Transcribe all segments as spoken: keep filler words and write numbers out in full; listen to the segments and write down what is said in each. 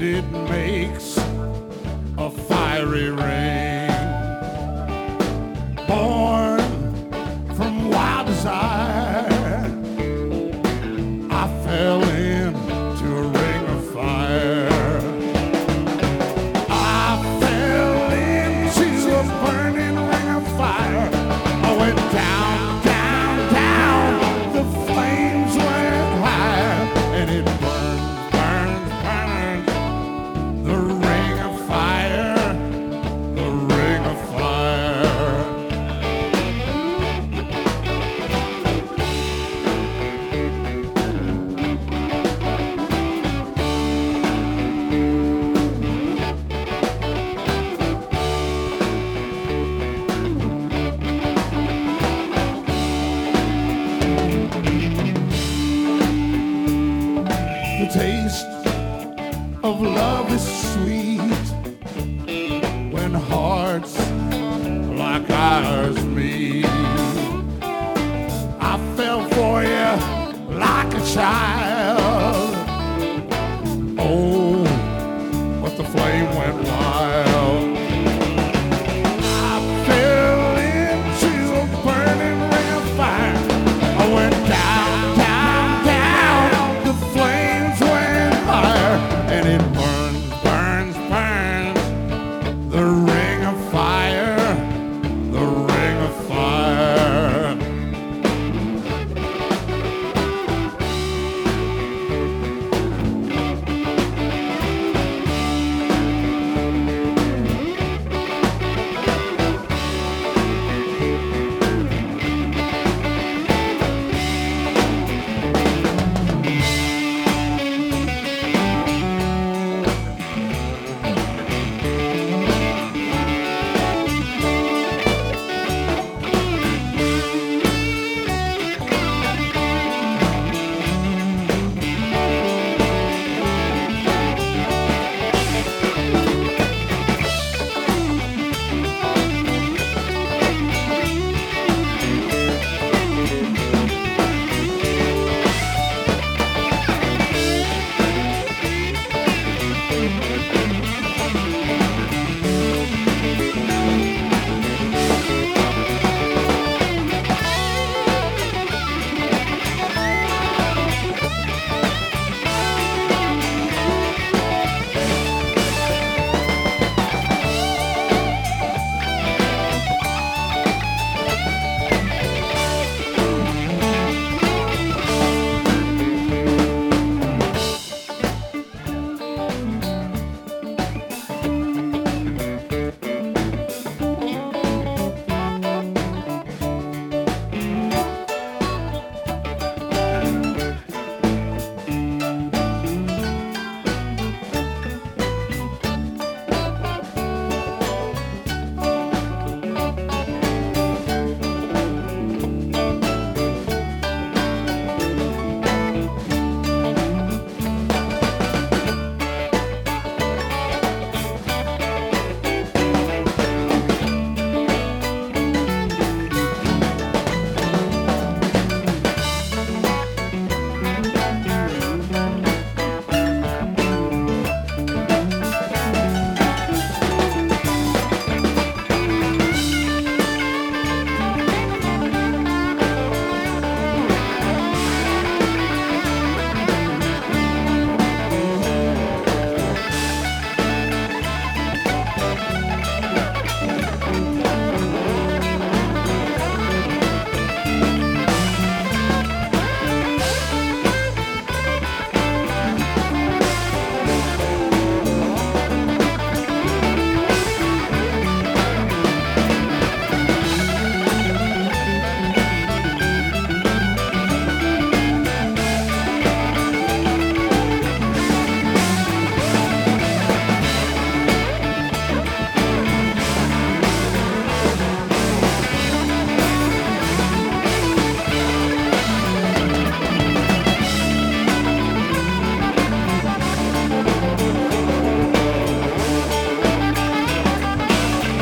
and it makes a fiery ring. Born from wild desire, I fell into a ring of fire. I fell into a burning ring of fire. I went down, down, down. The flames went higher, and it burned, burned, burned. The ring of fire, the ring of fire. The taste of love is sweet when hearts like ours meet. I fell for you like a child. Oh, but the flame went wild. I fell into a burning ring of fire. I went down, down, down. The flames went higher, and it burns, burns, burns. The ring of fire, the ring of fire.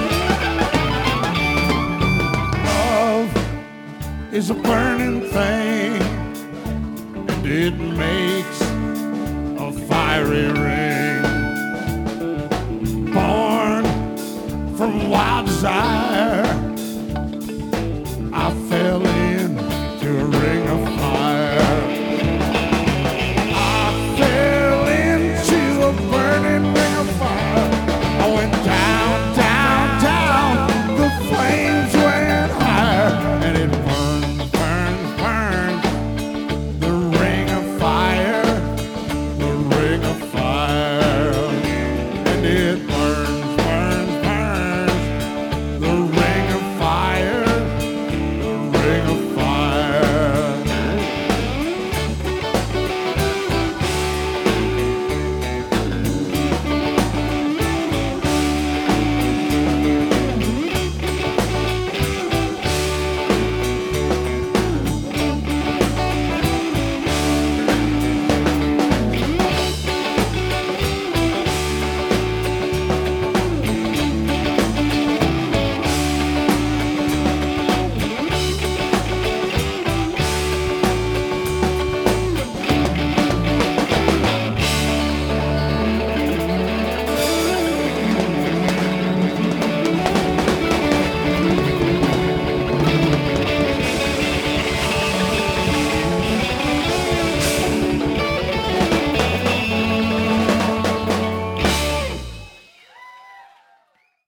is a burning thing.